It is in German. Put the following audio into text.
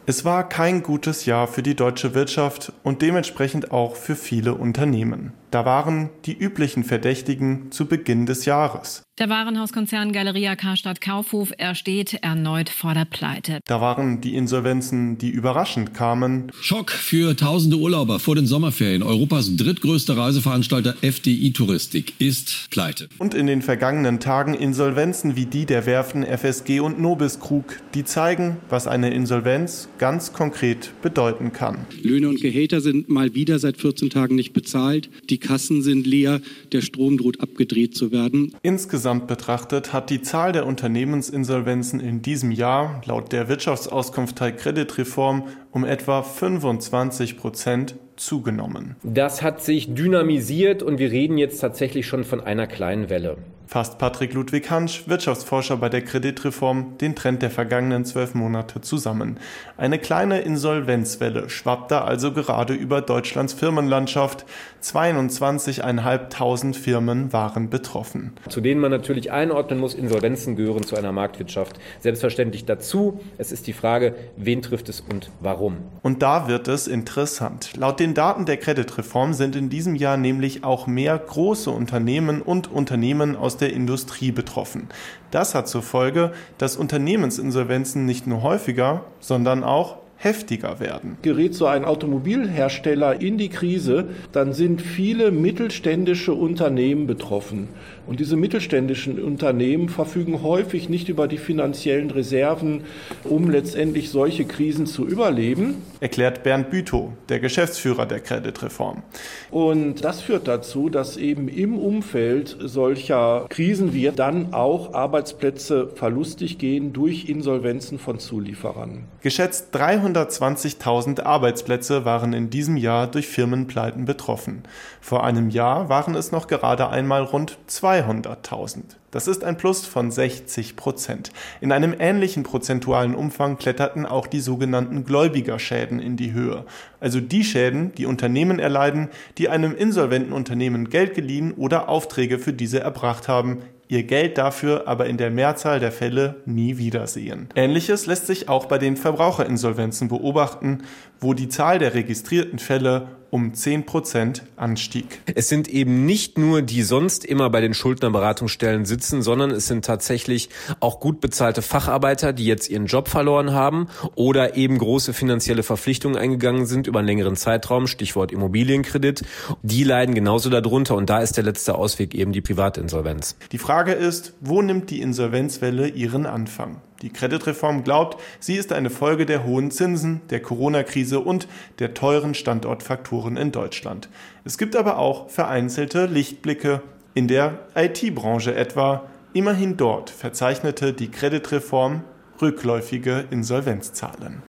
Es war kein gutes Jahr für die deutsche Wirtschaft und dementsprechend auch für viele Unternehmen. Da waren die üblichen Verdächtigen zu Beginn des Jahres. Der Warenhauskonzern Galeria Karstadt Kaufhof, er steht erneut vor der Pleite. Da waren die Insolvenzen, die überraschend kamen. Schock für tausende Urlauber vor den Sommerferien. Europas drittgrößter Reiseveranstalter FDI Touristik ist pleite. Und in den vergangenen Tagen Insolvenzen wie die der Werften FSG und Nobis Krug, die zeigen, was eine Insolvenz ganz konkret bedeuten kann. Löhne und Gehälter sind mal wieder seit 14 Tagen nicht bezahlt. Die Kassen sind leer, der Strom droht abgedreht zu werden. Insgesamt betrachtet hat die Zahl der Unternehmensinsolvenzen in diesem Jahr laut der Wirtschaftsauskunft Teil Kreditreform um etwa 25% zugenommen. Das hat sich dynamisiert und wir reden jetzt tatsächlich schon von einer kleinen Welle. Fasst Patrick Ludwig Hansch, Wirtschaftsforscher bei der Kreditreform, den Trend der vergangenen 12 Monate zusammen. Eine kleine Insolvenzwelle schwappt da also gerade über Deutschlands Firmenlandschaft. 22.500 Firmen waren betroffen. Zu denen man natürlich einordnen muss, Insolvenzen gehören zu einer Marktwirtschaft selbstverständlich dazu. Es ist die Frage, wen trifft es und warum. Und da wird es interessant. Laut den Daten der Kreditreform sind in diesem Jahr nämlich auch mehr große Unternehmen und Unternehmen aus der Industrie betroffen. Das hat zur Folge, dass Unternehmensinsolvenzen nicht nur häufiger, sondern auch heftiger werden. Gerät so ein Automobilhersteller in die Krise, dann sind viele mittelständische Unternehmen betroffen. Und diese mittelständischen Unternehmen verfügen häufig nicht über die finanziellen Reserven, um letztendlich solche Krisen zu überleben. Erklärt Bernd Bütow, der Geschäftsführer der Kreditreform. Und das führt dazu, dass eben im Umfeld solcher Krisen wir dann auch Arbeitsplätze verlustig gehen durch Insolvenzen von Zulieferern. Geschätzt 320.000 Arbeitsplätze waren in diesem Jahr durch Firmenpleiten betroffen. Vor einem Jahr waren es noch gerade einmal rund 200.000. Das ist ein Plus von 60%. In einem ähnlichen prozentualen Umfang kletterten auch die sogenannten Gläubigerschäden in die Höhe. Also die Schäden, die Unternehmen erleiden, die einem insolventen Unternehmen Geld geliehen oder Aufträge für diese erbracht haben, ihr Geld dafür aber in der Mehrzahl der Fälle nie wiedersehen. Ähnliches lässt sich auch bei den Verbraucherinsolvenzen beobachten, wo die Zahl der registrierten Fälle um 10% anstieg. Es sind eben nicht nur die sonst immer bei den Schuldnerberatungsstellen sitzen, sondern es sind tatsächlich auch gut bezahlte Facharbeiter, die jetzt ihren Job verloren haben oder eben große finanzielle Verpflichtungen eingegangen sind über einen längeren Zeitraum, Stichwort Immobilienkredit. Die leiden genauso darunter und da ist der letzte Ausweg eben die Privatinsolvenz. Die Frage ist, wo nimmt die Insolvenzwelle ihren Anfang? Die Kreditreform glaubt, sie ist eine Folge der hohen Zinsen, der Corona-Krise und der teuren Standortfaktoren in Deutschland. Es gibt aber auch vereinzelte Lichtblicke. In der IT-Branche etwa, immerhin dort verzeichnete die Kreditreform rückläufige Insolvenzzahlen.